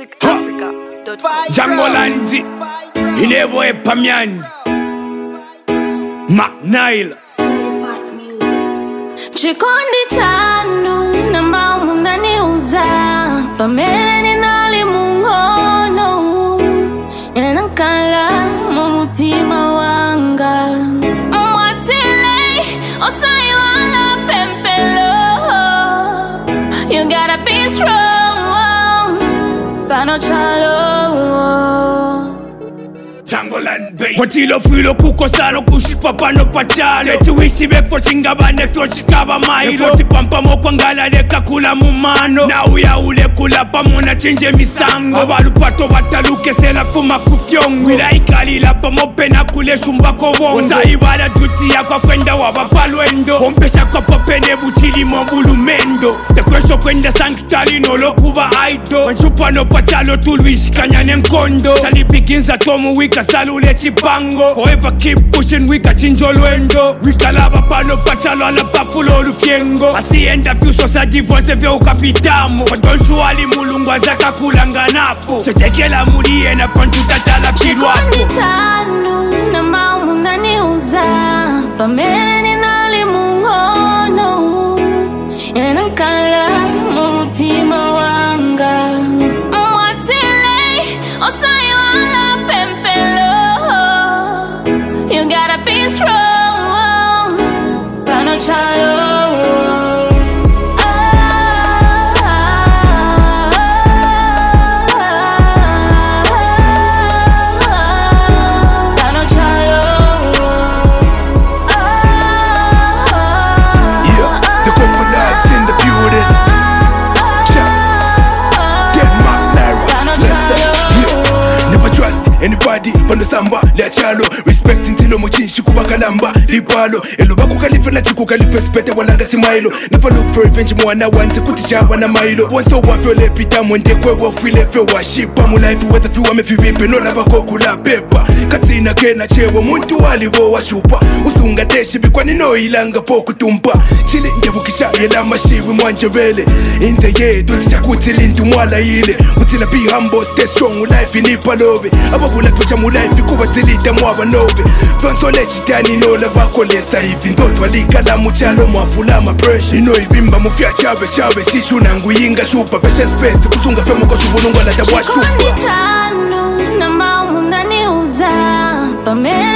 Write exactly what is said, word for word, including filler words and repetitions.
Africa, Africa. Jangolandi, Inebo Epamyandi, McNile. Chikondi chanu na maumu mnaniuza pamele ninali mungono yanakala mumutima wanga mwatile osai wala pempelo. You gotta be strong pano chalo. Watilo filo kuko salo kushipa pano pachalo Letu isi befo chingabane fyo chikaba mailo Efoti pampa mokwa ngala leka kula mumano Na uya ule kula pamona chenje misango Abalu pato bataluke sela fuma kufyongo Wila ikali la pamope na kule shumbako bongo Saibala duti ya kwa kwenda wabapalwendo Hompesha kwa papene buchili mobulu mendo Tekwesho kwenda sankitali no lokuba aido Wanchupa no pachalo tuluishi kanyane mkondo Sali biginza tomu wika salule chipango Forever keep pushing wika chinjo lwendo Wika laba pano pachalo ala pafulo lufiengo Asienda fiuso sa divorce vya ukapitamo Fadonchu wali mulungwa zaka kulanga napo Chetekela mulie na pantu tatala chilwapo Chikondi chanu na maumu mnaniuza pamele ninali mungono yanakala mumutima wanga mwatile osai wala pempelo. You gotta be strong pano chalo. Anybody pano samba lea chalo Respect intilo mochinshi kubakalamba Lipalo Elo baku kalifela chiku kalipespete walanga simailo Never look for revenge mwana wanzi kutijaba na mailo Onso wafyo lepita mwende kwe wafile fe washipa Mulaifu weta fiwa mefiwipe no laba kokula pepa Katina kena chewa muntu waliwo washupa Usunga teshi bikwa nino ilanga poku tumpa Chili njabukisha yela mashiwi mwanjebele Inte ye dutisha kutilintu mwala ile Utila be humble stay strong life inipa lobe Ababula kwecha mulaifi kuba zilita mwaba nobe Fonsole chitani nola bakolesa hivi Nzoto walika la muchalo mwafula ma pressure Ino ibimba mufia chabe chabe Sishu nangu yinga shupa Peshe space kusunga femo kwa shubulungu ala tabwa shupa Chikondi chanu na maumu mnaniuza pamele